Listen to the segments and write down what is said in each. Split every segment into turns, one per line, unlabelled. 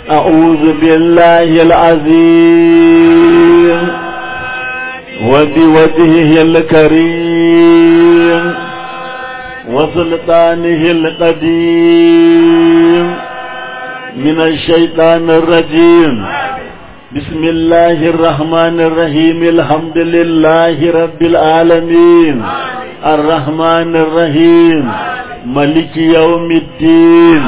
أعوذ بالله العظيم وبوجهه الكريم وسلطانه القديم من الشيطان الرجيم. بسم الله الرحمن الرحيم. الحمد لله رب العالمين الرحمن الرحيم ملك يوم الدين.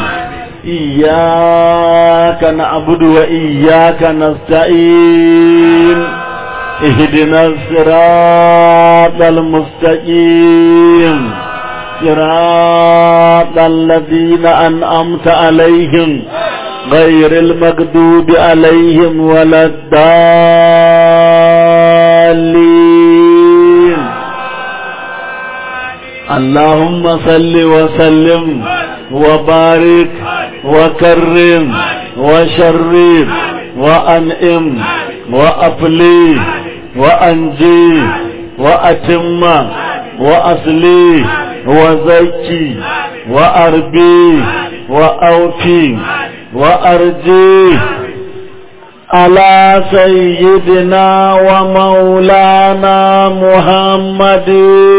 إياك نعبد وإياك نستعين. اهدنا الصراط المستقيم صراط الذين أنعمت عليهم غير المغضوب عليهم ولا الضالين. اللهم صل وسلم وبارك وكرم وشرف وأنعم وأفلي وأنجي وأتم وأصلي وزكي وأربي وأوفي وأرجي على سيدنا ومولانا محمد.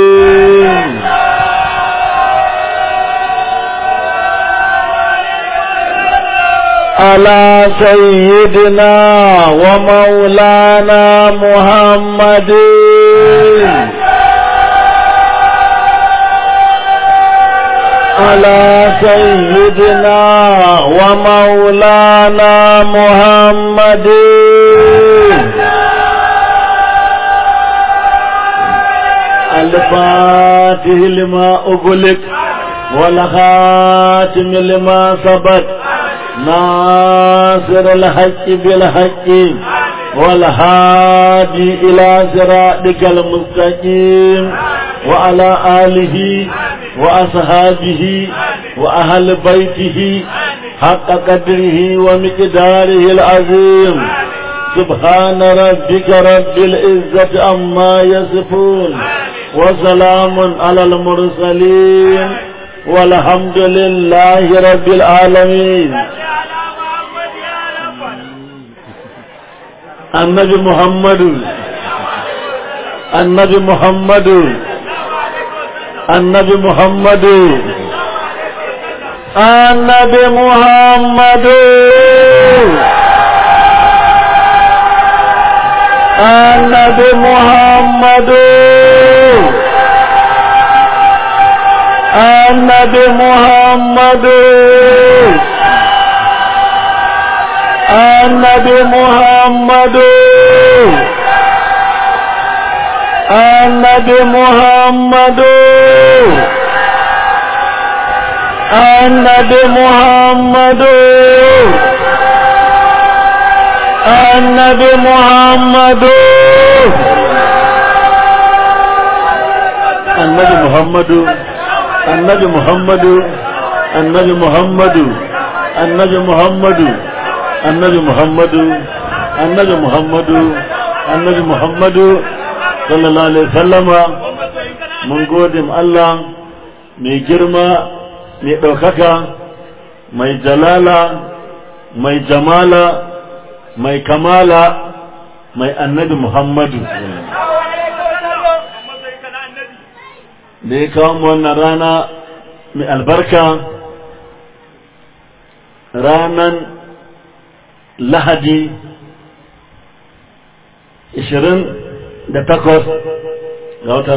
على سيدنا ومولانا محمد. على سيدنا ومولانا محمد. الفاتح لما أغلق والخاتم لما سبق ناصر الحق بالحق والهادي إلى صراطك المستقيم وعلى آله وأصحابه وأهل بيته حق قدره ومقداره العظيم. سبحان ربك رب العزة عما يصفون وسلام على المرسلين والحمد لله رب العالمين. النبي محمد النبي محمد النبي محمد النبي محمد النبي محمد النبي محمد النبي محمد النبي محمد النبي محمد النبي محمد النبي محمد النبي محمد النبي محمد النبي محمد النبي محمد النبي محمد النبي محمد sallallahu alaihi wasallama. mun gode mu Allah mai girma mai ɗaukaka mai jalala mai jamala mai kamala mai annabi Muhammadu da ya kawo mu wannan rana mai albarka, ranan Lahadi 28 ga watan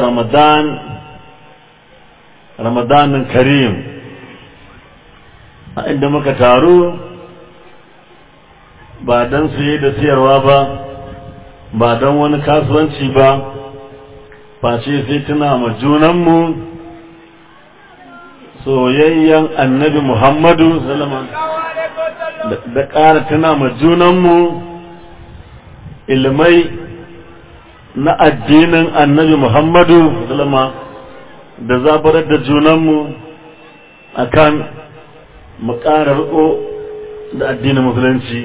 Ramadanin Karim, a inda muka taru ba don saye da siyarwa ba, ba don wani kasuwanci ba, face sai tuna ma junanmu soyayyen annabi Muhammadu da ƙara tuna ma junanmu ilmai na addinin annabi Muhammadu da zabarar da junanmu akan mu ƙara riko da addinin musulunci.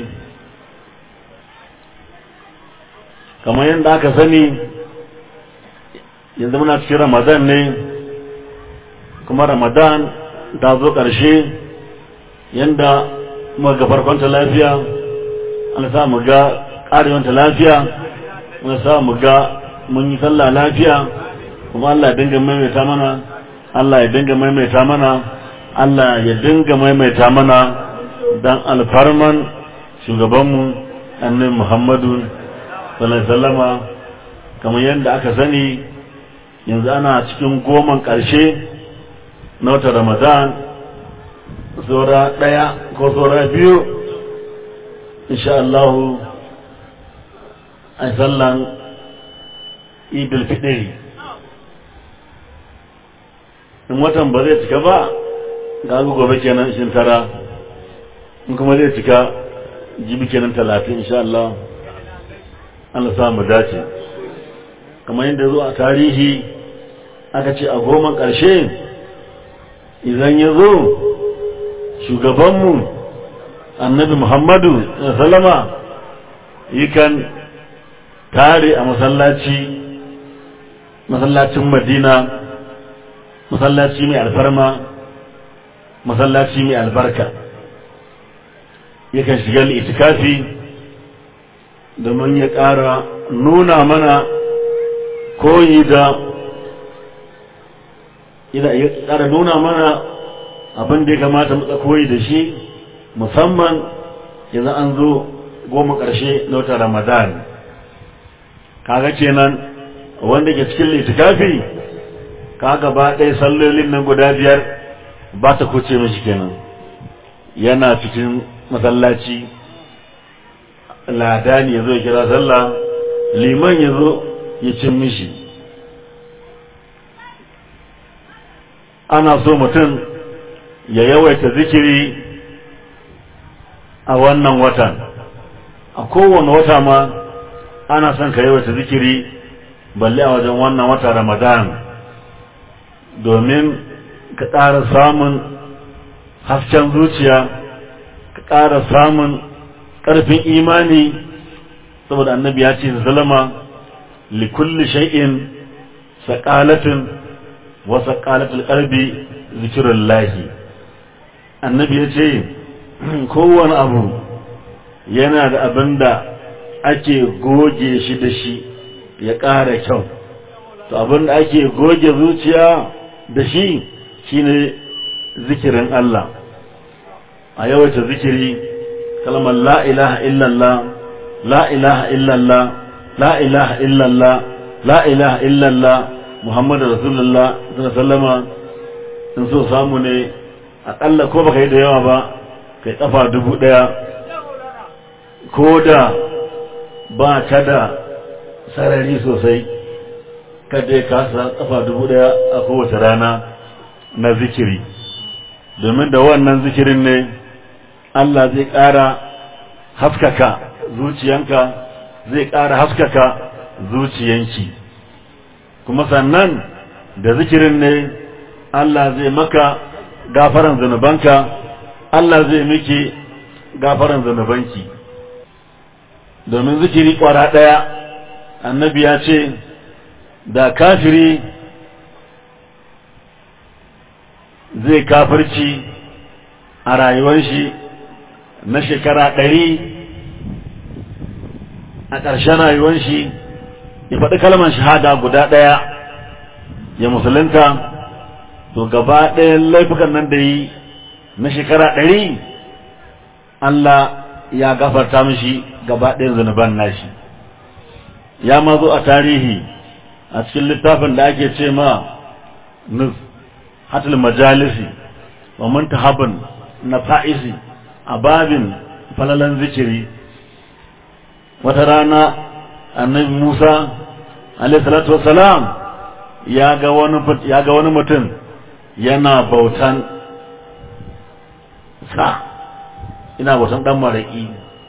kamar yadda aka sani yanzu muna cikin Ramadan ne, kuma Ramadan ta zo ƙarshe, yanda mu ga farkon ta lafiya, Allah sa mu ga ƙarewan ta lafiya, Allah sa mu ga mun yi sallah lafiya, kuma Allah ya dinga maimaita mana, Allah ya dinga maimaita mana, Allah ya dinga maimaita mana dan alfarman shugabanmu annabi Muhammadu sallallahu alaihi wasallama. Kamar yadda aka sani yanzu ana cikin goman ƙarshe na wata Ramadan, saura ɗaya ko saura biyu insha Allah a sallan Idul Fitri. In watan ba zai cika ba ga gobe kenan 29, in kuma zai cika jibi kenan 30 insha Allah. Allah sa mu dace. Kamar yadda zo a tarihi aka ce a goman ƙarshe idan ya zo shugabanmu annabi Muhammadu sallama yakan tare a masallacin Madina, masallaci mai alfarma, masallaci mai albarka. Yakan shiga itikafi domin ya ƙara nuna mana koyi da ya ƙara nuna mana abin da ya kamata mu koyi da shi, musamman yanzu an zo goma ƙarshe na wata Ramadan. Kaga kenan wanda ke cikin litikafi ka gaba ɗaya sallolin nan guda 5 ba ta kuce mishi kenan. Yana cikin masallaci, ladani ya zo ya kira sallah, liman ya zo ya cin mishi. Ana so mutum ya yawaita zikiri a wannan watan, a kowane wata ma ana son ka yawaita zikiri, balle a wajen wannan wata Ramadan, domin ka ƙara samun hasken zuciya, ka ƙara samun ƙarfin imani, saboda annabi ya ce zalama likulli shay'in saqalatun wa saqalatul qalbi zikrullahi. Annabi ya ce kowane abu yana da abin da ake goge shi da shi ya ƙara kyau, to abin da ake goge zuciya da shi shine zikirin Allah. A yawaita zikiri, kalmar la ilaha illallah, la ilaha illallah, la ilaha illallah, la ilaha illallah, Muhammadu Rasulullah sallama. In so samu ne aƙalla ko baka yi da yawa ba kai ƙafa 1000, ko da ba ka da sarari sosai kada ya kasa ƙafa 1000 a kowace rana na zikiri, domin da wannan zikirin ne Allah zai ƙara haskaka zuciyanka, zai ƙara haskaka zuciyanki, kuma sannan da zikirin ne Allah zai maka gafaran zanubanka, Allah zai miki gafaran zanubanki. Domin zikiri ƙwara ɗaya annabi ya ce da kafiri zai kafirci a rayuwar shi na shekara 100, a ƙarshen rayuwar shi ya faɗi kalmar shahada guda ɗaya ya musulunta, to gaba ɗayan laifukan nan da yi na shekara 100 Allah ya gafarta mishi gaba ɗayan zunuban nashi. Ya ma zo a tarihi a cikin littafin da ake ce ma Hatul Majalisi wa Muntahabun na Fa'isi a babin falalan zikiri. Wata rana annabi Musa alaihi salatu wassalam ya ga wani mutum yana bautan ina bautan dan maraki,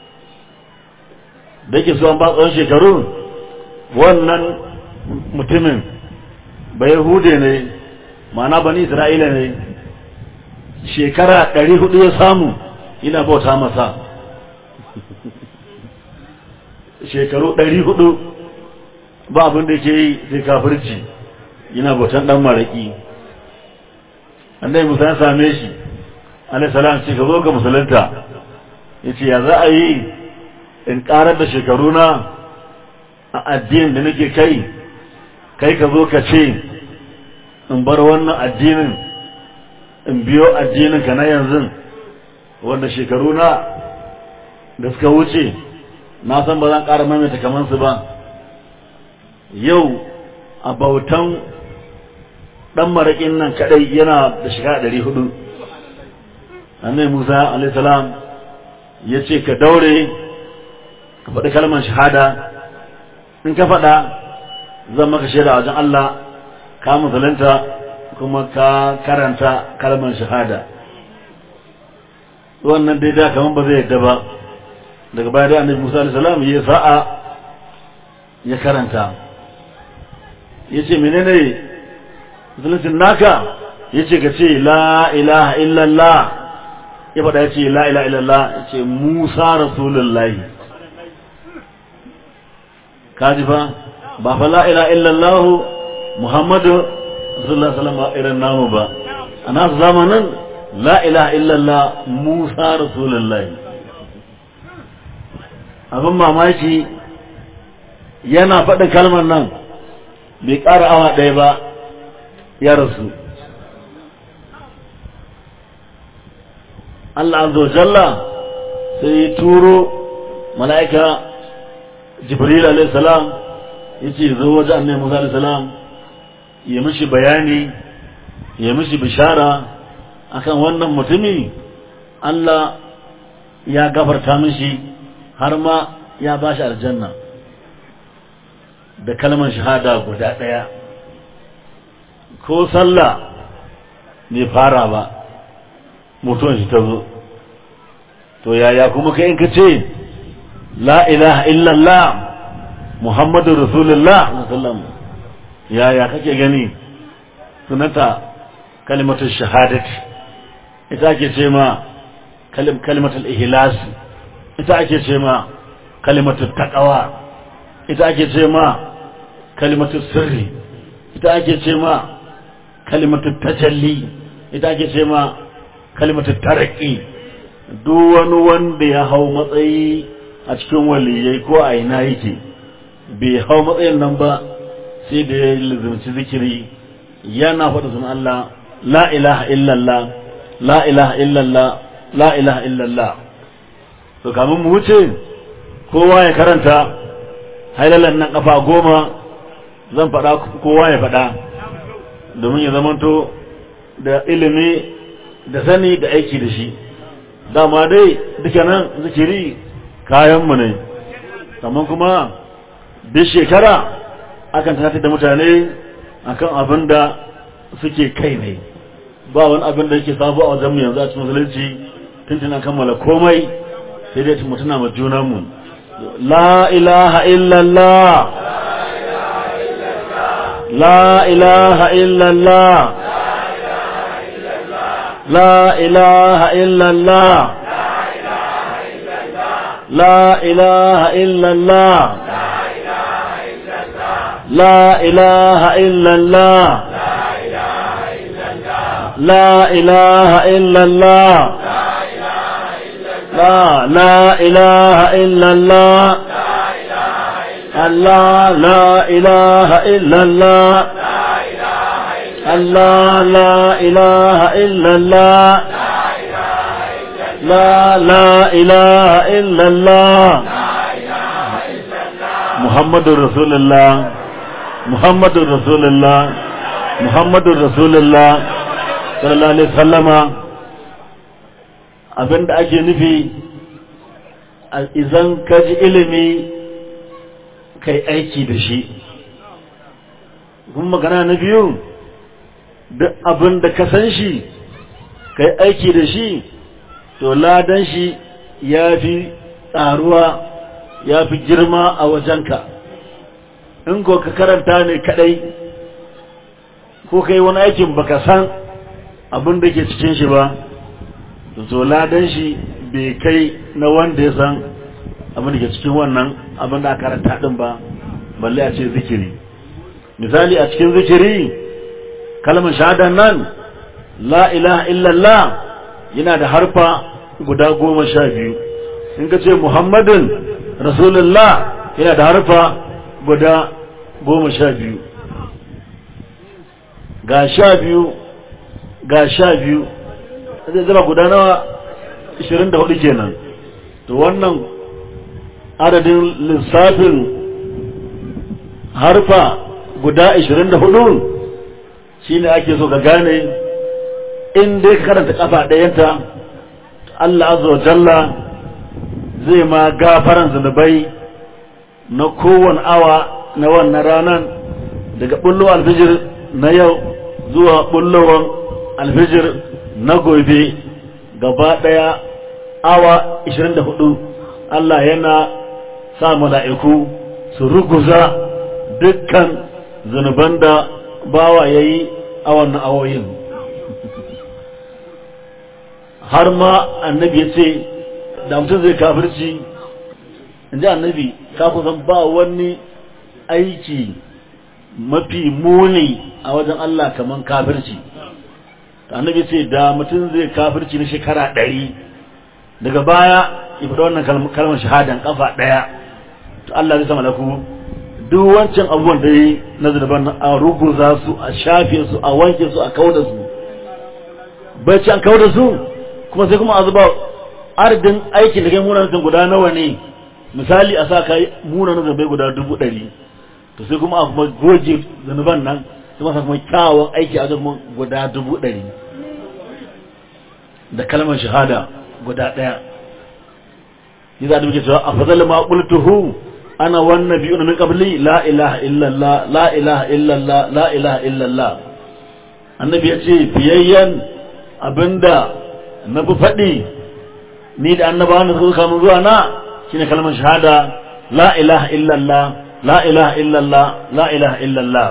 da yake so an ba tsawon shekaru. Wannan mutumin ba Yahude ne, ma'ana bani Isra'ila ne, shekara 400 ya samu ina bauta masa. Shekaru 400 ba abin da ke yi sai kafirci, yana bautan dan maraki. Annabi Musa ya same shi alaihi salam, ce ka zo ga musulunta. yace ya za a yi in karar da shekaruna a addinin da nake kai ka zo ka ce in bar wannan addinin in biyo addinin ka na yanzu wanda shekaruna da suka wuce na san ba zan ƙara maimaita kamar su ba. Yau a bautan dan maraƙin nan kadai yana da shekara 400. Annabi Musa alaihi salam ya ce ka daure ka faɗi kalmar shahada, in ka faɗa zan maka shaida wajen Allah ka musulunta kuma ka karanta kalmar shahada. Wannan dai da kaman ba zai yadda ba. Daga baya da Annabi Musa alaihi salam ya sa'a ya karanta, ya ce menene musuluncin naka? Ya ce ka ce la ilaha illallah. Ya faɗa ya ce la ilaha illallah, ya ce Musa rasulullahi. Kaji fa ba fa la ilaha illallah Muhammadu sallallahu alaihi wasallam irin namu ba, a nasu zamanin la ilaha illallah Musa rasulullahi. Abin mamaki yana faɗin kalmar nan bai ƙara awa ɗaya ba ya rasu. Allah azza wa jalla sai ya turo mala'ika Jibril alayhi salam yace zo wajen Annabi Musa alayhi salam ya mishi bayani, ya mishi bishara akan wannan mutumi. Allah ya gafarta mishi har ma ya bashi aljanna da kalmar shahada guda ɗaya. Ko sallah bai fara ba mutuwan shi ta zo. To yaya kuma kai in ka ce la ilaha illallah Muhammadu Rasulullah sallam, yaya kake gani? Sunanta kalimatul shahadati, ita ake ce ma kalimatul ihlas, ita ake ce ma kalimatul taqwa, ita ake ce ma kalimatul sirri, ita ake ce ma kalimatul tajalli, ita ake ce ma kalimatul taraqi. Duk wani wanda ya hau matsayi a cikin waliyai ko a ina yake bai hau matsayin nan ba sai da ya lizimci zikiri yana faɗa sunan Allah la ilaha illallah la ilaha illallah la ilaha illallah. To kamun mu wuce kowa ya karanta hailalan nan kafa 10 zan faɗa kowa ya faɗa domin ya zamanto da ilimi da sani da aiki da shi. Dama dai duka nan zikiri kayanmu ne, amma kuma duk shekara akan tafi da mutane akan abin da suke kai ne. Ba wani abin da yake sabo a wajenmu yanzu a cikin musulunci, tuntuna kammala komai sai dai mu tuna ma junanmu la ilaha illallah la ilaha illallah la ilaha illallah la ilaha illallah la ilaha illallah la ilaha illallah la ilaha illallah Allah la ilaha illallah Allah la ilaha illallah la ilaha illallah Muhammadur Rasulullah Muhammadur Rasulullah Muhammadur Rasulullah sallallahu alaihi wasallama. Abinda ake nufi idan ka ji ilimi kai aiki da shi. Kuma magana na biyu, duk abin da ka san shi kai aiki da shi to ladan shi ya fi tsaruwa ya fi girma a wajenka. In ko ka karanta ne kadai ko kai wani aikin baka san abin da ke cikin shi ba, to ladan shi bai kai na wanda ya san abin da ke cikin wannan abin da aka karanta din ba, balle a ce zikiri. Misali a cikin zikiri kalmar shahadan nan la ilaha illallah yana da harfa guda 12. in ka ce Muhammadin Rasulullah yana da harfa guda 12 ga 12 ga 12 zai zama guda nawa 24 kenan. to wannan adadin lissafin harfa guda 24 shine ake so ka gane in dai ka karanta kafa ɗayanta Allah azza wa jalla zai ma gafaran zunubai na kowane awa na wannan ranar daga bullowar alfijir na yau zuwa bullowar alfijir na gobe gaba ɗaya awa 24 Allah yana sa mala'iku su ruguza dukkan zunuban da bawa yayi a wannan awoyin. har ma annabi ya ce da mutum zai kafirci, inji annabi ka kusan ba wani aiki mafi muni a wajen Allah kaman kafirci. annabi ce da mutum zai kafirci na shekara 100 daga baya ya faɗa wannan kalmar shahadan kafa ɗaya, to Allah zai sama laku duk wancan abubuwan da yi na zunuban a ruguza su, a shafe su, a wanke su, a kauda su. bai ci an kauda su kuma sai kuma a zuba ardin aikin da kai munanan guda nawa ne. misali a sa kai munanan zunubai guda 100,000, to sai kuma a kuma goge zunuban nan sai kuma kuma kyawun aiki a zunuban guda 100,000 da kalmar shahada guda ɗaya. yi za a duke cewa a fazal ma qultuhu ana wan nabiyuna min qabli la ilaha illallah la ilaha illallah la ilaha illallah. annabi ya ce biyayyan abinda na bi faɗi ni da annabawan da suka kama zuwa na shine kalmar shahada la ilaha illallah la ilaha illallah la ilaha illallah.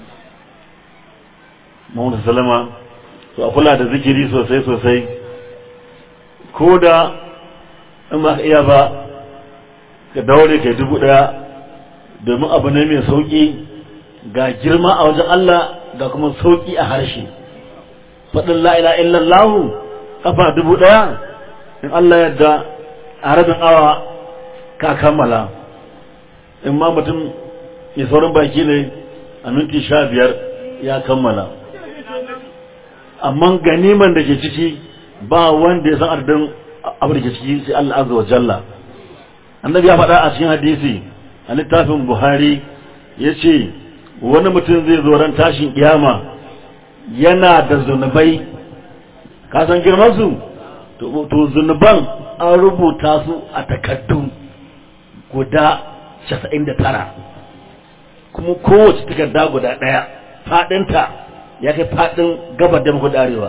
Muhammad sallama to a kula da zikiri sosai sosai, ko da in ba ka iya ba ka daure kai 1000 domin abu ne mai sauki ga girma a wajen Allah ga kuma sauki a harshe. faɗin la ilaha illallah kafa 1000 in Allah yadda a rabin awa ka kammala. in ma mutum ya saurin baki ne a minti 15 ya kammala. amma ganiman da ke ciki ba wanda ya san adadin abu da ke ciki sai Allah azza wa jalla. annabi ya faɗa a cikin hadisi a littafin Buhari yace wani mutum zai zo ran tashin kiyama yana da zunubai, ka san girman su, to zunuban an rubuta su a takaddu guda 99 kuma kowace takarda guda ɗaya faɗinta ya kai faɗin gabar da muku darewa,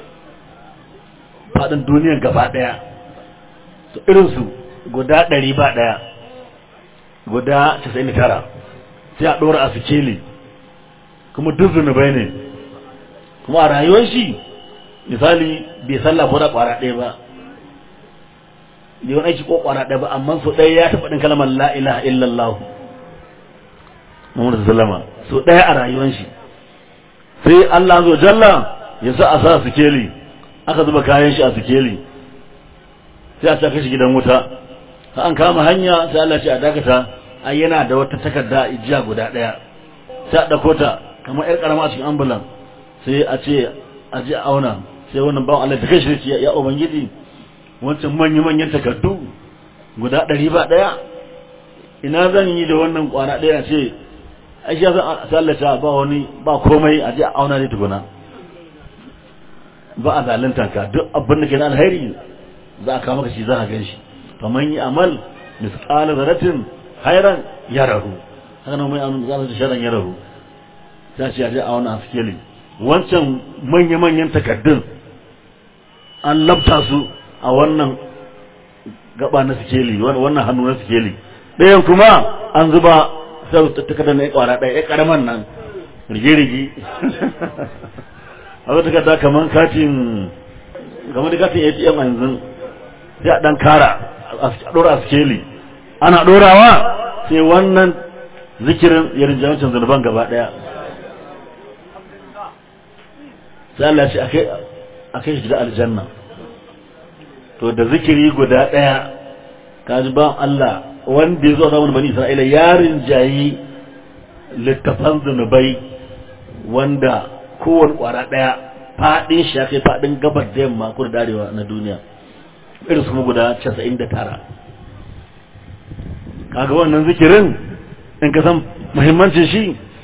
faɗin duniyar gaba ɗaya. to irinsu guda 100 ba ɗaya guda 99 sai a ɗora a sikeli, kuma duk zunubai ne. kuma a rayuwar shi misali bai sallah ko da ƙwara ɗaya ba, bai wani aiki ko ƙwara ɗaya ba, amma so ɗaya ya taɓa ɗin kalmar la ilaha illallah Muhammadu sallama so ɗaya a rayuwar shi. sai Allah zo jalla ya sa a sa sikeli, aka zuba kayan shi a sikeli, sai a saka shi gidan wuta. an kama hanya sai Allah ce a dakata, ai yana da wata takarda ijiya guda ɗaya, sai a ɗauko ta kamar ƴar ƙarama a cikin ambulan, sai a ce a ji auna. sai wannan bawan Allah ta kai shi ya ubangiji wancan manyan takardu guda 100 ba ɗaya, ina zan yi da wannan kwana ɗaya? ce ai shi sai Allah ta ba wani ba komai, a ji auna ne tukuna. ba a zalunta ka, duk abin da ke na alheri za a kawo maka shi, za a gan shi. faman yi amal misqala zaratin khairan yarahu, haka nan mai amal zaratin sharran yarahu. sai ce a ji auna a sikeli. wancan manya-manyan takaddun an labta su a wannan gaba na sikeli, wannan hannu na sikeli. ɗayan kuma an zuba sai takardar na ya kwara ɗaya, ya ƙaraman nan rige-rige a wata takarda kamar katin ATM a yanzu, sai a ɗan kara a ɗora a sikeli. ana ɗorawa sai wannan zikirin ya rinja wancan zunuban gaba ɗaya. sai Allah ce a kai shi da aljanna. to da zikiri guda ɗaya kaji ba Allah wanda ya zo zamanin bani Isra'ila yarin jayi littafan zunubai wanda kowane kwara daya fadin shi ya kai fadin gabar da yamma ko da darewa na duniya irin su guda 99. kaga wannan zikirin in ka san muhimmancin shi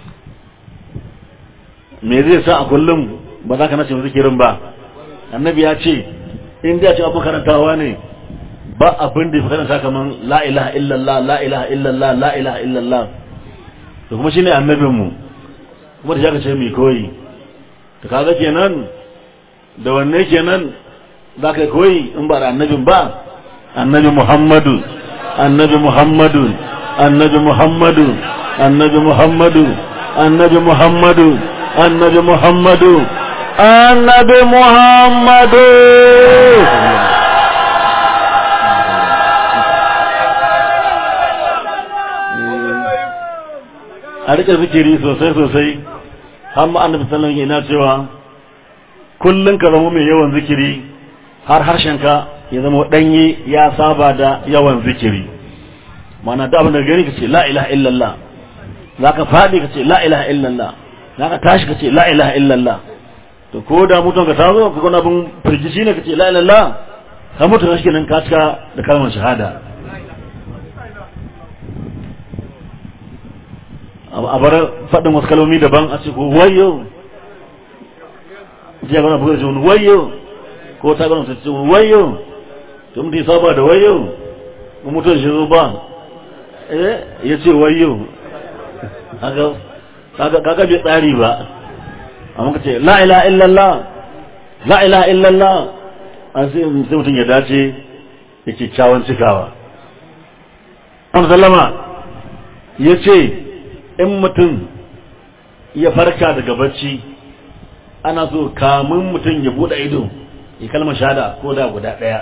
me zai sa a kullum ba za ka nace zikirin ba. Annabi ya ce in da ya ce abu karantawa ne ba abin da ya karanta kaman la ilaha illallah la ilaha illallah la ilaha illallah. to kuma shine annabin mu kuma da ya ce mi koyi to kaga kenan da wanne kenan za ka koyi in ba da annabin ba. annabi Muhammadu annabi Muhammadu annabi Muhammadu annabi Muhammadu annabi Muhammadu annabi Muhammadu annabi Muhammadu. a rike zikiri sosai sosai har ma annabi sallallahu alaihi wasallam yana cewa kullun ka zama mai yawan zikiri har harshenka ya zama danye ya saba da yawan zikiri. mana da abin da gani kace la ilaha illallah, zaka fadi kace la ilaha illallah, zaka tashi kace la ilaha illallah. to ko da mutum ka tazo ka gona abin firgici ne kace la ilaha illallah ka mutu shi kenan ka cika da kalmar shahada. a bar fadin wasu kalmomi daban a ce ko wayo je gona buga jin wayo ko ta gona ce wayo to mun dai saba da wayo mutum shi zo ba ya ce wayo kaga bai tsari ba. amma ka ce la ilaha illallah la ilaha illallah an sai mutum ya dace ya ce kyawun cikawa. an sallama ya ce in mutum ya farka daga bacci ana so kamun mutum ya bude ido ya kalmar shahada ko da guda daya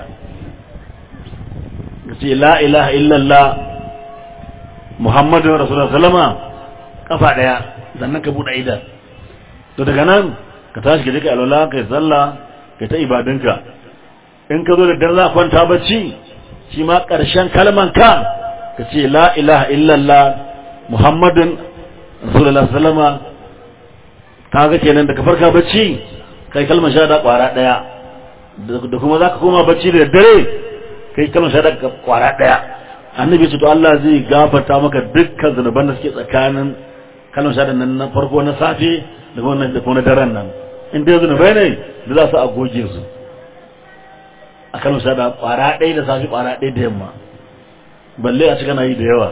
ka ce la ilaha illallah Muhammadun Rasulullah sallama kafa daya sannan ka bude idan. to daga nan ka tashi ka je ka alwala ka yi sallah ka ta ibadunka. in ka zo da dare za kwanta bacci shi ma karshen kalman ka ce la ilaha illallah Muhammadun Rasulullah sallama. kaga kenan da ka farka bacci kai kalmar shahada kwara daya da kuma zaka koma bacci da dare kai kalmar shahada kwara daya. annabi ce to Allah zai gafarta maka dukkan zanuban da suke tsakanin kalmar shahada nan na farko na safe da wannan da kuma daren nan. in dai zanubai ne da za su a goge su a kalmar shahada kwara daya da safe kwara daya da yamma balle a cikin yi da yawa.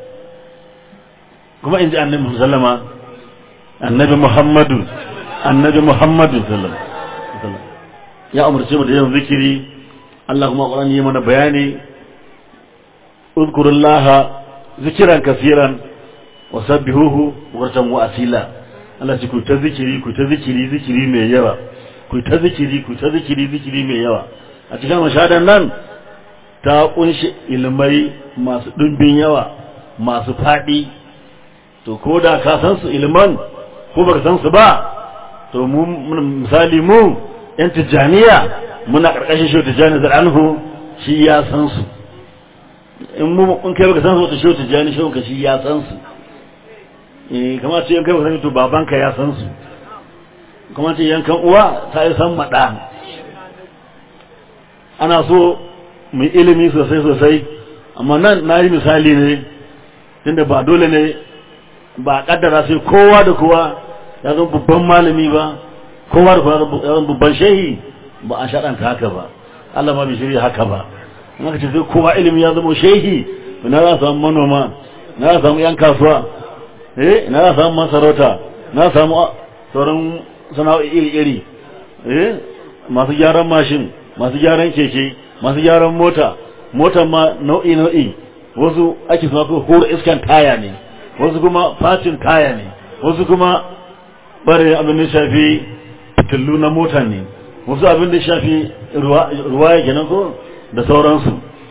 kuma in ji annabi sallama annabi Muhammadu sallallahu ya umarce mu da yin zikiri. Allah kuma Qur'ani yi mana bayani uzkurullaha zikran kaseeran wa sabbihuhu bukratan wa asila. Allah ce ku ta zikiri zikiri mai yawa, ku ta zikiri mai yawa. a cikin mashahadan nan ta kunshi ilmai masu dimbin yawa masu fadi. to ko da ka san su ilman ko baka san su ba to mu misali mu yan tijaniya muna karkashin shi tijani zaranhu shi ya san su. in kai baka san su to shi tijani shi ka shi ya san su. kamar ce in kai baka san to babanka ya san su. kamar ce yankan uwa ta yi san mada. ana so mu ilimi sosai amma nan na yi misali ne tunda ba dole ne ba kaddara sai kowa da kowa ya zama babban malami ba, kowa da kowa ya zama babban shehi ba a shaɗanta haka ba. Allah ma bai shirya haka ba. in aka ce sai kowa ilimi ya zama shehi na za samu manoma, na za samu yan kasuwa, na za samu masarauta, na samu sauran sana'o'i iri-iri, masu gyaran mashin, masu gyaran keke, masu gyaran mota ma nau'i wasu ake suna ko horo iskan taya ne, wasu kuma fatin taya ne, wasu kuma bare abin da shafi fitilu na mota ne, wasu abin da shafi ruwa ya kenan ko da sauransu.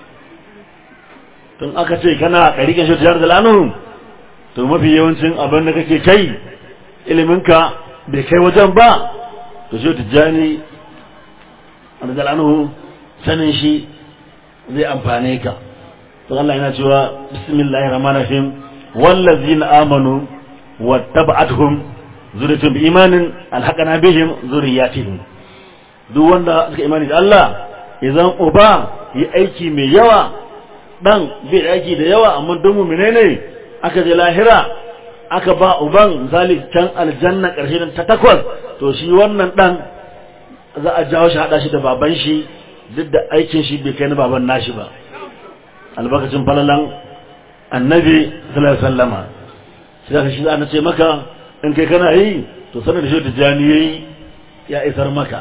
tun aka ce kana ƙariƙin shi tiyar da lanu to mafi yawancin abin da kake kai iliminka bai kai wajen ba to shi tijjani da lanu sanin shi zai amfane ka. to Allah yana cewa bismillahir rahmanir rahim wallazina amanu wattaba'atuhum zuriyatuhum biimanin alhaqana bihim zuriyatihim. Duk wanda suka imani da Allah, idan uba yi aiki mai yawa, dan bai aiki da yawa, amma don mu'mine ne aka je lahira aka ba uban misali can aljanna karshe ta 8, to shi wannan dan za a jawo shi hada shi da baban shi, duk da aikin shi bai kai na baban nashi ba, albarkacin falalan annabi sallallahu alaihi wasallama. sai ka shi ana ce maka in kai kana yi to sanar da shi da jani yayi ya isar maka.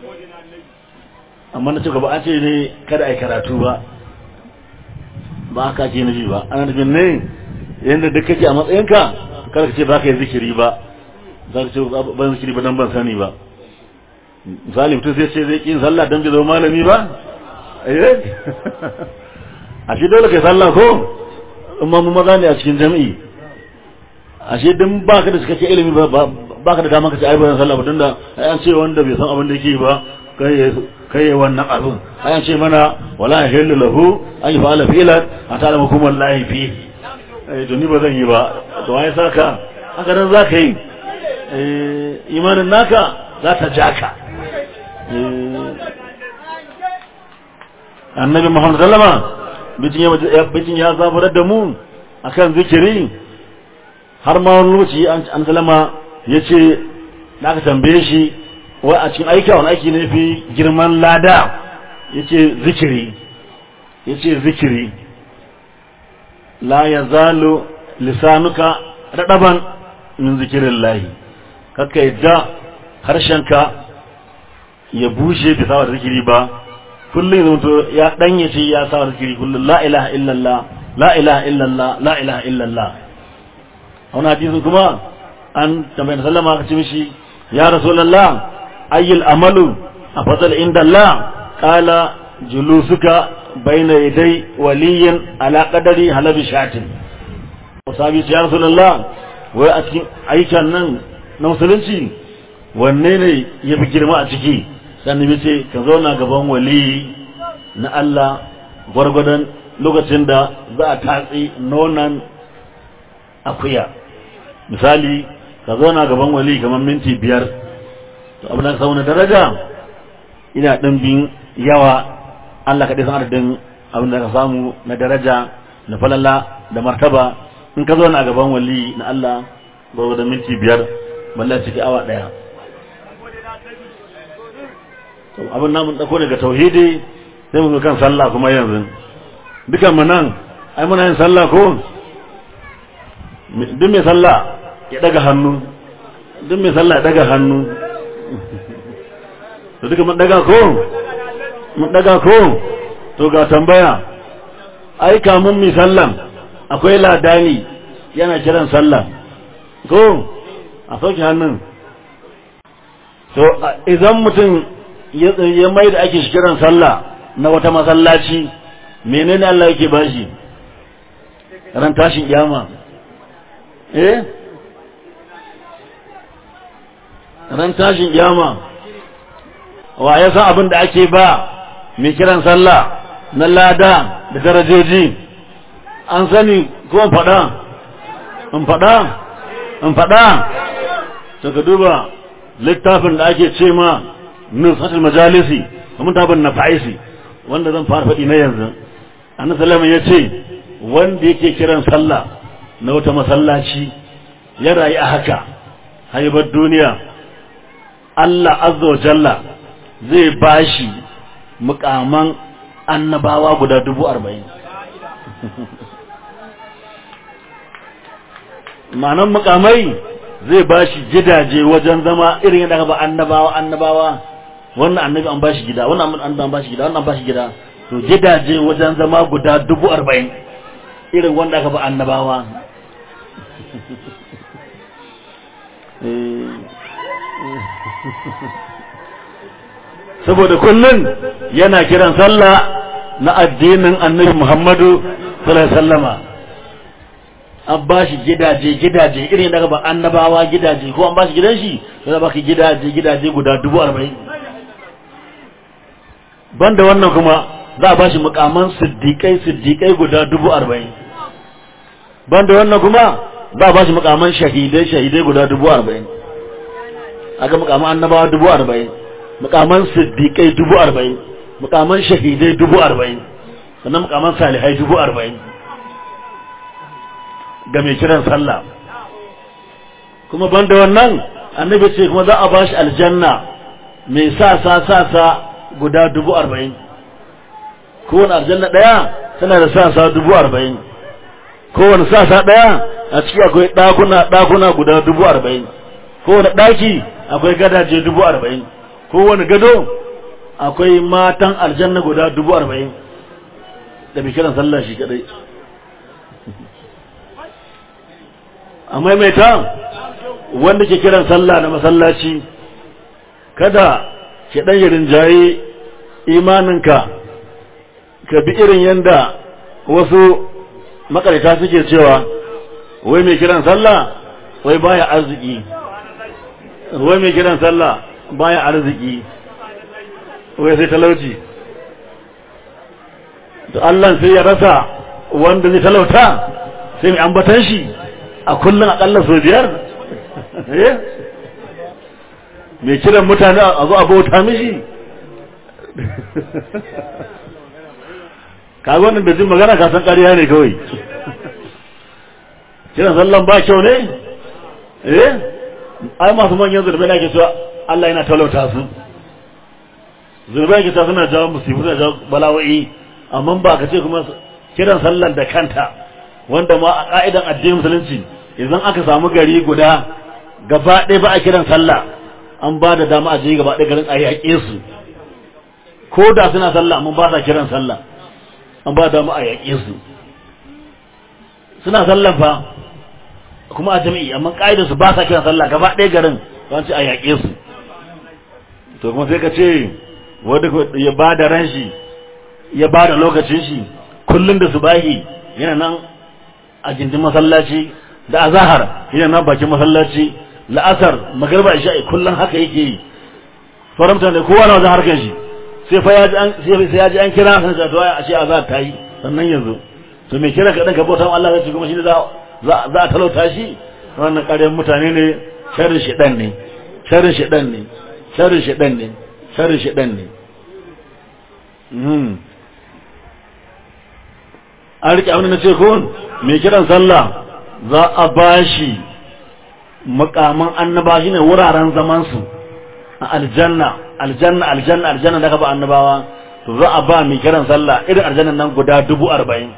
amma na ce ba an ce ne kada ai karatu ba, ba haka ke nufi ba, ana nufin ne yanda duk kake a matsayinka kada ka ce ba ka yi zikiri ba, za ka ce ban zikiri ba dan ban sani ba. misali mutum sai ce zai ƙin sallah don bai zama malami ba, a shi dole kai sallah ko in ma mu maza ne a cikin jami'i, a shi din ba ka da cikakke ilimi ba ka da dama ka ce ai ba sallah ba, tunda ai an ce wanda bai san abin da yake ba kai wannan abin, ai an ce mana wala yahillu lahu an yaf'ala fi'lan hatta la hukum wallahi fi, to ni ba zan yi ba, to ai saka haka nan za ka yi, imanin naka za ta jaka. Annabi Muhammad sallama bitin ya zaburar da mu akan zikiri, har ma wani lokaci an sallama ya ce da aka tambaye shi wai a cikin aika wani aiki ne fi girman lada, ya ce zikiri la ya zalo lisanuka raɗaban min zikirin lahi, kakka yadda harshenka ya bushe da sawar zikiri ba, kullum zama to ya danye ce ya sawar zikiri kullum la ilaha illallah la ilaha illallah la ilaha illallah. a wani hadisin kuma an tambayin sallama ka ce mishi ya rasulallah ayyul amalu afdal inda Allah, qala julusuka baina yaday waliyin ala qadari halabi shatin. wasabi ya rasulallah wai a cikin ayyukan nan na musulunci wanne ne ya fi girma a ciki? sannan ce ka zauna gaban wali na Allah gwargwadon lokacin da za a tatsi nonon akuya. misali ka zauna gaban wali kamar minti 5, to abin da ka samu na daraja ina ɗimbin yawa, Allah kaɗai san adadin abin da ka samu na daraja na falala da martaba in ka zauna gaban wali na Allah gwargwadon minti 5, balle ciki awa 1. abin namun ɗauko daga tauhidi sai mu kan sallah kuma yanzu dukan mu nan ai muna yin sallah ko? duk mai sallah ya daga hannu, duk mai sallah ya daga hannu. to duka mun daga ko? to ga tambaya, ai kamun mai sallah akwai ladani yana kiran sallah ko? a sauke hannun. to idan mutum ya mai da ake kiran sallah na wata masallaci, menene Allah yake bashi ran tashin kiyama? ran tashin kiyama wa ya san abin da ake ba mai kiran sallah na lada da darajoji? an sani ko in faɗa to ka duba littafin da ake ce ma nusatul majalisi kuma tabin nafa'isi, wanda zan fara faɗi na yanzu. annabi sallallahu alaihi wasallam ya ce wanda yake kiran sallah na wata masallaci ya rayu a haka haibar duniya, Allah azza wa jalla zai bashi mukaman annabawa guda 40,000. ma'anan mukamai zai bashi gidaje wajen zama irin yadda aka ba annabawa. wannan annabi an bashi gida, wannan annabi an bashi gida, wannan an bashi gida, to gidaje wajen zama guda 40,000 irin wanda aka ba annabawa. saboda kullun yana kiran sallah na addinin annabi Muhammadu sallallahu alaihi wasallama, an bashi gidaje irin da aka ba annabawa gidaje, ko an bashi gidan shi sai baka gidaje guda 40,000. banda wannan kuma za a ba shi mukaman siddiƙai guda 40,000. banda wannan kuma za a ba shi mukaman shahidai guda 40,000. aka mukaman annabawa 40,000, mukaman siddiƙai 40,000, mukaman shahidai 40,000, sannan mukaman salihai 40,000 ga mai kiran sallah. kuma banda wannan annabi ce kuma za a ba shi aljanna mai sa guda 40,000. kowane aljanna daya tana da sa 40,000. kowane sa daya a ciki akwai dakuna guda 40,000. kowane daki akwai gadaje 40,000. kowane gado akwai matan aljanna guda 40,000 da bi kiran sallah shi kadai. a maimaita wanda ke kiran sallah na masallaci, kada ke dan yirin jaye imaninka ka bi irin yanda wasu makarita suke cewa wai mai kiran sallah wai baya arziki, wai mai kiran sallah baya arziki, wai sai talauci. to Allah sai ya rasa wanda zai talauta sai mai ambatan shi a kullum akalla sau 5. mai kiran mutane a zo a bauta mishi. kaga wannan da jin magana ka san ƙarya ne kawai. kiran sallan ba kyau ne ai masu manyan zurbai na ke cewa Allah yana talauta su. zurbai ke ta suna jawo musibu, suna jawo bala'o'i, amma ba ka ce kuma kiran sallan da kanta wanda ma a ka'idan addinin musulunci idan aka samu gari guda gaba ɗaya ba a kiran sallah an ba da dama a je gaba ɗaya garin a yaƙe su. ko da suna sallah amma ba sa kiran sallah an ba da dama a yaƙe su. suna sallah fa kuma a jami'i amma ƙa'idar su ba sa kiran sallah gaba ɗaya garin ba ce a yaƙe su. to kuma sai ka ce wanda ya ba da ran shi ya ba da lokacin shi kullum da subahi yana nan a gindin masallaci, da azahar yana nan bakin masallaci, la'asar magarba isha'i kullum haka yake yi. faramta da kowa na wajen harkar shi sai fa ya ji an kira san da a ce azahar ta yi sannan yanzu to me kira ka dan ka bauta Allah sai kuma shi ne za a talauta shi. wannan ƙaryar mutane ne, sharrin shedan ne, sharrin shedan ne, sharrin shedan ne, sharrin shedan ne. an rike abin da na ce ko mai kiran sallah za a bashi makaman annaba shine wuraren zaman su a aljanna da ka ba annabawa, to za a ba mai kiran sallah irin aljannan nan guda 40,000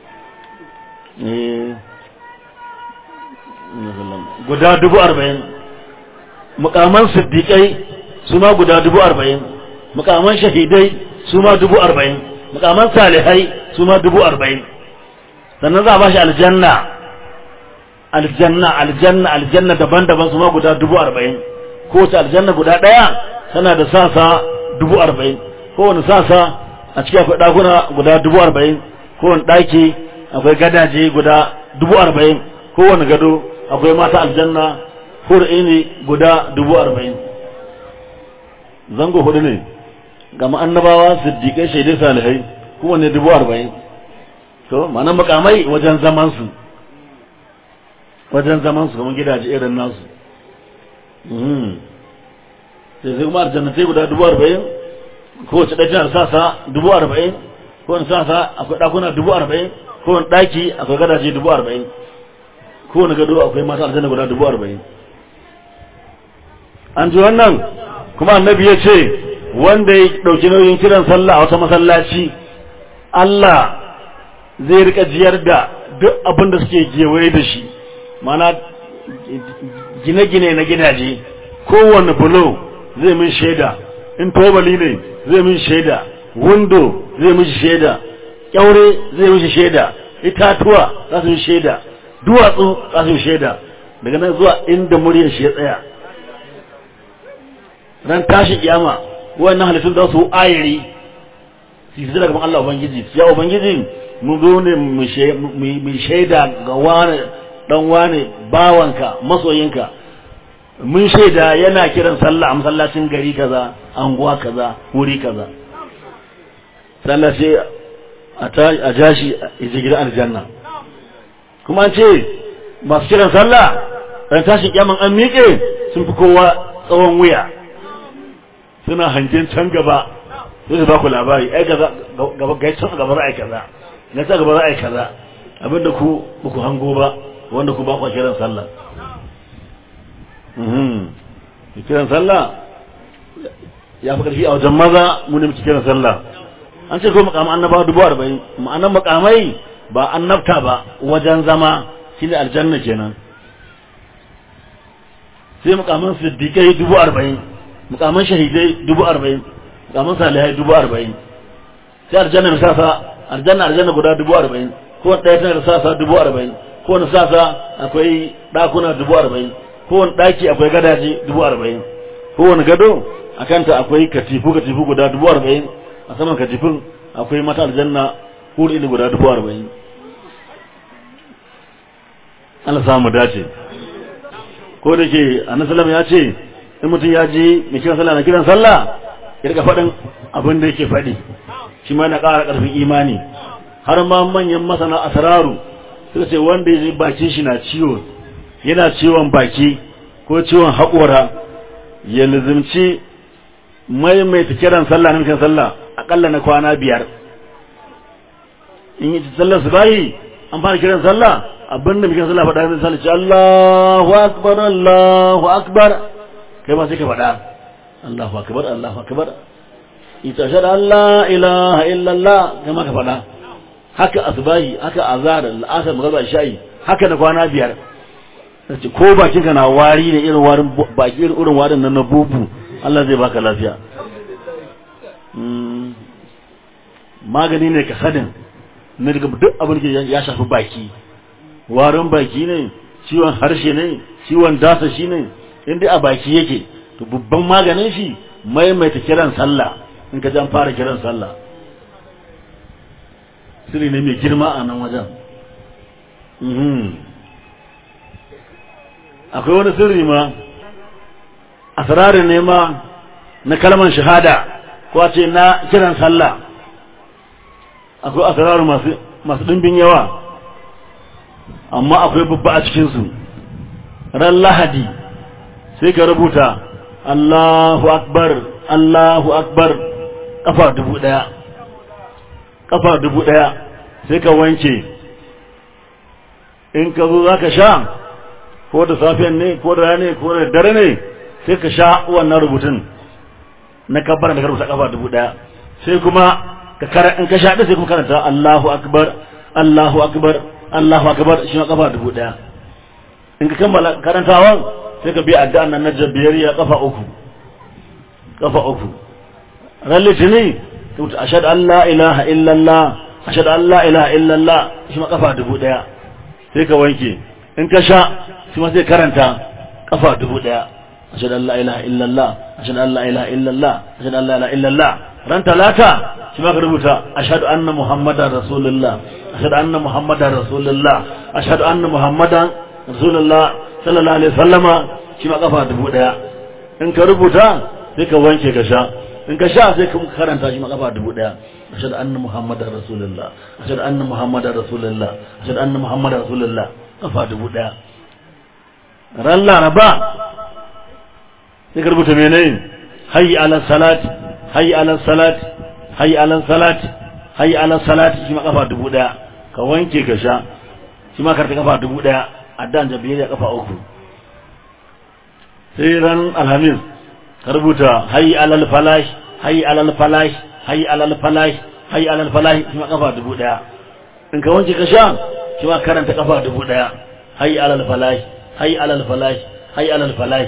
guda 40,000. makaman siddiqai su ma guda 40,000, makaman shahidai su ma 40,000, makaman salihai su ma 40,000. sannan za a bashi aljanna daban-daban su ma guda 40,000. kowace aljanna guda daya tana da sasa 40,000. kowane sasa a cikin akwai dakuna guda 40,000. kowane daki akwai gadaje guda 40,000. kowane gado akwai mata aljanna hur'ini guda 40,000. zango hudu ne ga annabawa, siddiqai, shaidai, salihai, kowanne 40,000. to ma'anar makamai wajen zaman su kamar gidaje irin nasu. sai kuma aljannatai guda 40,000. kowace ɗakin sasa 40,000. kowane sasa akwai ɗakuna 40,000. kowane ɗaki akwai gadaje 40,000. kowane gado akwai mata aljanna guda 40,000. an ji wannan. kuma annabi ya ce wanda ya ɗauki nauyin kiran sallah a wata masallaci, Allah zai rika jiyar da duk abin da suke gewaye da shi, mana gine-gine na gidaje, kowane bulo zai min shaida, in tobali ne zai min shaida, windo zai mishi shaida, kyaure zai mishi shaida, itatuwa za su yi shaida, duwatsu za su yi shaida, daga nan zuwa inda muryar shi ya tsaya. ran tashi kiyama wannan halittun za su ayiri su yi daga Allah Ubangiji, ya Ubangiji mun zo ne mu shaida ga wani dan wani bawanka masoyinka, mun shaida yana kiran sallah a masallacin gari kaza, anguwa kaza, wuri kaza. sai Allah sai a jashi ya je gidan aljanna. Kuma an ce masu kiran sallah ran tashin kyaman an miƙe sun fi kowa tsawon wuya, suna hangen can gaba sai su ba ku labari, ai gaba gaicin gaba za a yi kaza, na ta gaba za a yi kaza, abinda ku ba ku hango ba wanda ku ba ku kiran sallah. Kiran sallah ya fi ƙarfi a wajen maza, mu ne muke kiran sallah. An ce ko makaman annabawa 40,000, ma'anan makamai ba annabta ba, wajen zama shine aljanna kenan. Sai makaman siddiqai 40,000, makaman shahidai 40,000, makaman salihai 40,000. Sai aljanna misasa aljanna guda 40,000, ko ɗaya tana da sasa 40,000, ko wani sasa akwai ɗakuna 40,000, ko wani ɗaki akwai gadaje 40,000, ko wani gado a kanta akwai katifu guda 40,000, a saman katifin akwai mata aljanna hur ili guda 40,000. Allah samu dace. Ko da ke annabi sallallahu ya ce in mutum ya ji mai kiran sallah na kiran sallah ya rika faɗin abin da yake faɗi, shi ma yana ƙara ƙarfin imani. Har ma manyan masana asraru suka ce wanda ya ji bakin shi na ciwo, yana ciwon baki ko ciwon haƙora, ya lizimci maimaita kiran sallah na kiran sallah akalla na kwana 5. In yi sallar su bayi an fara kiran sallah, abinda kiran sallah faɗa zai sallah ce Allahu akbar Allahu akbar, kai ma sai ka faɗa Allahu akbar Allahu akbar, ita shada Allah ilaha illallah kai ma ka faɗa. Haka asbahi, haka azhar, al'asr, magriba, isha'i, haka na kwana 5. Sai ko bakin ka na wari ne irin warin baki irin warin nan na bubu, Allah zai baka lafiya. Magani ne ka sadin ne daga duk abin da ya shafi baki, warin baki ne, ciwon harshe ne, ciwon dasa shi ne, inda a baki yake to babban maganin shi maimaita kiran sallah. In ka ji an fara kiran sallah, sirri ne mai girma a nan wajen. Akwai wani sirri ma, asrarin ne ma na kalmar shahada ko ce na kiran sallah. Akwai asraru masu ɗimbin yawa, amma akwai babba a cikinsu. Ran Lahadi sai ka rubuta Allahu akbar Allahu akbar kafa 1000, kafa 1000 sai ka wanke. In ka zo za ka sha, ko da safiyan ne ko da rana ko da dare ne, sai ka sha wannan rubutun na kabbar da ka rubuta kafa 1000. Sai kuma in ka sha sai kuma karanta Allahu akbar Allahu akbar Allahu akbar shi ma kafa 1000. In ka kammala karantawan sai ka bi addu'an nan na jabbiyariya kafa 3, kafa 3. Ran Litinin to ashhadu an la ilaha illallah, ashhadu an la ilaha illallah shi ma kafa 1000. Sai ka wanke. In ka sha shi ma sai karanta kafa 1000. ashhadu an la ilaha illallah, ashhadu an la ilaha illallah, ashhadu an la ilaha illallah. Ran Talata shi ma ka rubuta ashhadu anna muhammadar rasulullah, ashhadu anna muhammadar rasulullah, ashhadu anna muhammadan rasulullah sallallahu alaihi wasallama shi ma kafa 1000. In ka rubuta sai ka wanke ka sha. In ka sha sai ka karanta shi ma kafa 1000. ashhadu anna muhammadar rasulullah, ashhadu anna muhammadar rasulullah, ashhadu anna muhammadar rasulullah kafa 1000. Ran Laraba sai ka rubuta menene hayy ala salat, hayy ala salat, hayy ala salat, hayy ala salat shi ma kafa 1000. Ka wanke ka sha shi ma karta kafa 1000. Addan jabiyya kafa 3. Sai ran Alhamis ka rubuta hayy ala falah, hayy ala falah, hayy ala falah, hayy ala falah shi ma kafa 1000. In ka wanke ka sha shi ma karanta kafa 1000. hayy ala falah, hayy ala falah, hayy ala falah.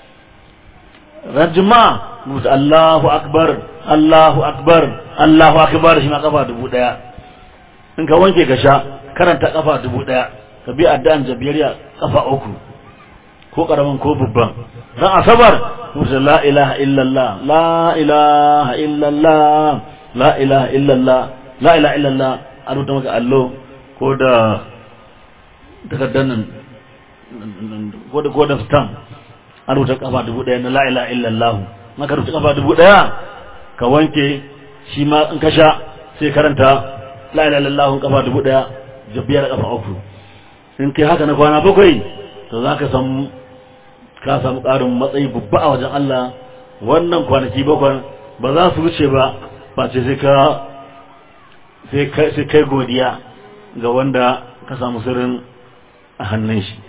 Rajma mutu Allahu akbar Allahu akbar Allahu akbar shi ma kafa 1000. In ka wanke ka sha karanta kafa 1000. Ka bi addu'an jabiriya kafa 3, ko karaman ko babban. Ran Asabar mutu la ilaha illallah, la ilaha illallah, la ilaha illallah, la ilaha illallah. A rubuta maka allo ko da takaddan nan ko da stamp, a rubuta kafa 1000 na la ilaha illallah. Maka rubuta kafa 1000 ka wanke shi ma in ka sha sai karanta la ilaha illallah kafa 1000 jabbiyar kafa 3 in kai haka na kwana 7 to zaka samu ka samu karin matsayi babba a wajen Allah. Wannan kwanaki 7 ba za su wuce ba face sai kai godiya ga wanda ka samu sirrin a hannun shi.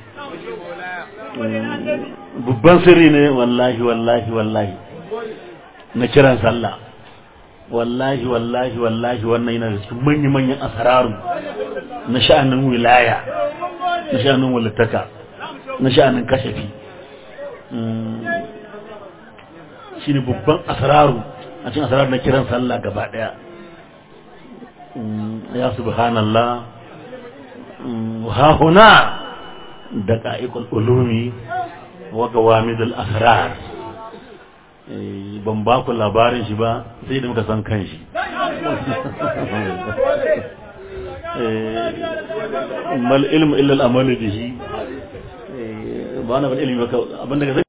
Babban sirri ne wallahi na kiran sallah. Wallahi wannan yana da cikin manyan asararu na sha'anin wilaya, na sha'anin walittaka, na sha'anin kashafi. Shi ne babban asararu a cikin asararu na kiran sallah gaba daya. Ya subhanallah ha huna daqa'iqul ulumi wa gawamidul asrar. Ban ba ku labarin shi ba sai da muka san kan shi. Mal ilmu illa al-amalu bihi. Ba na bil ilmi abinda